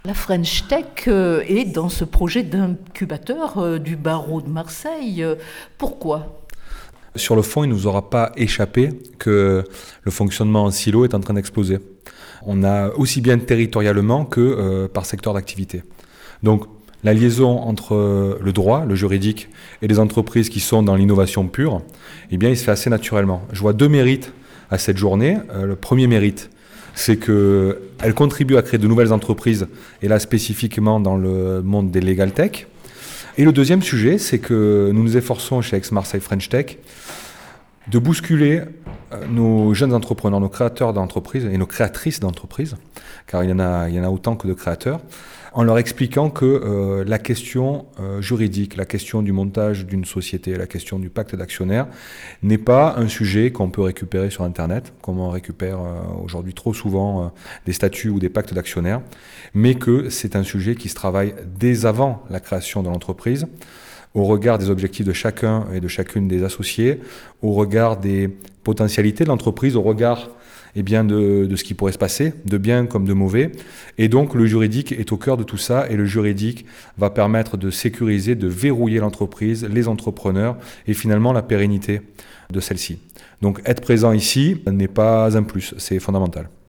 La French Tech est dans ce projet d'incubateur du barreau de Marseille. Pourquoi ? Sur le fond, il ne nous aura pas échappé que le fonctionnement en silo est en train d'exploser. On a aussi bien territorialement que par secteur d'activité. Donc, la liaison entre le droit, le juridique, et les entreprises qui sont dans l'innovation pure, eh bien, il se fait assez naturellement. Je vois deux mérites à cette journée. Le premier mérite, c'est qu'elle contribue à créer de nouvelles entreprises, et là spécifiquement dans le monde des legal tech. Et le deuxième sujet, c'est que nous nous efforçons chez Aix-Marseille French Tech de bousculer nos jeunes entrepreneurs, nos créateurs d'entreprises et nos créatrices d'entreprises, car il y en a autant que de créateurs, en leur expliquant que la question juridique, la question du montage d'une société, la question du pacte d'actionnaires n'est pas un sujet qu'on peut récupérer sur Internet, comme on récupère aujourd'hui trop souvent des statuts ou des pactes d'actionnaires, mais que c'est un sujet qui se travaille dès avant la création de l'entreprise, au regard des objectifs de chacun et de chacune des associés, au regard des potentialités de l'entreprise, au regard de ce qui pourrait se passer, de bien comme de mauvais. Et donc le juridique est au cœur de tout ça, et le juridique va permettre de sécuriser, de verrouiller l'entreprise, les entrepreneurs et finalement la pérennité de celle-ci. Donc être présent ici n'est pas un plus, c'est fondamental.